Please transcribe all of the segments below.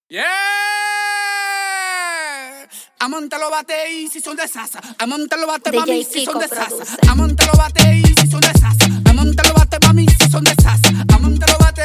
Yeah. Amante lo bate y si son de sasa. Amante lo bate mami si son de sasa. Amante lo bate y si son de sasa. Amante lo bate mami si son de sasa. Amante lo bate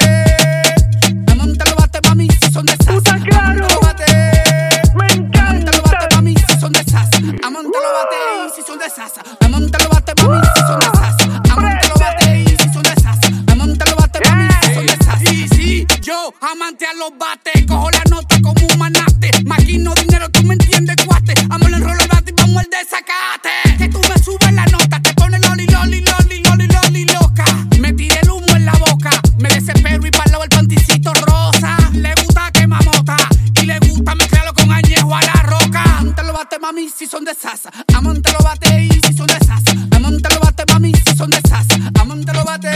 mami si son de sasa. Amante lo bate, me encanta. Amante lo bate mami si son de sasa. Amante lo bate y si son de sasa. Amante lo bate mami si son de sasa. Amante lo bate y si son de sasa. Amante lo bate mami si son de sasa. Y si yo amante a los bate, cojo la nota como un manate. Maquino dinero, tú me entiendes, cuate. Amo el enrollo el bate y vamos al desacate. Que tú me subes la nota, te pones loli, loli, loli, loli, loli, loca. Me tiré el humo en la boca, me desespero y parlo el panticito rosa. Le gusta quemamota y le gusta mezclarlo con añejo a la roca. Amante lo bate mami si son de sasa. Amante lo bate y si son de sasa. Amante lo bate mami si son de sasa. Amante lo bate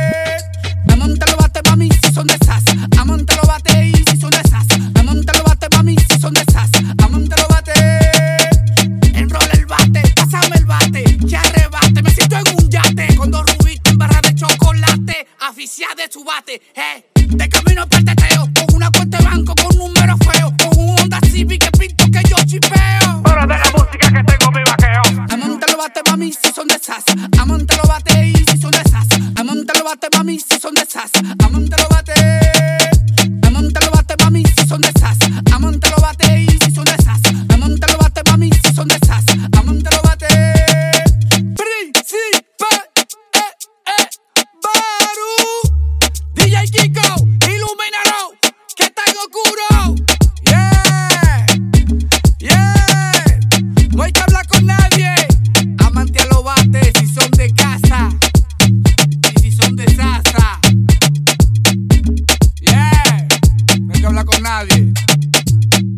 mami si son de sasa. Amante lo bate y si son de sasa. Amante lo bate mami si son de sasa. Amante lo bate, enrola el bate, pásame el bate, ya arrebate, me siento en un yate, con dos rubitos en barra de chocolate, aficiada de su bate, de camino para el teteo, con una cuenta de banco, con número feo, con un Honda Civic que pinto que yo chipeo. Hora de la música que tengo mi vaqueo. Amante lo bate mami si son de sasa. Amante lo bate y si son de sasa. Amante lo bate mami si son de sasa. Amante lo bate mami si son de sasa. Amante lo bate y si son de sasa. Amante lo bate mami si son de sasa. Amante lo bate. Príncipe, Baru, DJ Kiko, ilumínalo, que está en oscuro. Yeah, yeah, no hay que hablar con nadie. Amante a lo bate si son de casa y si son de sasa. Yeah, no hay que hablar con nadie.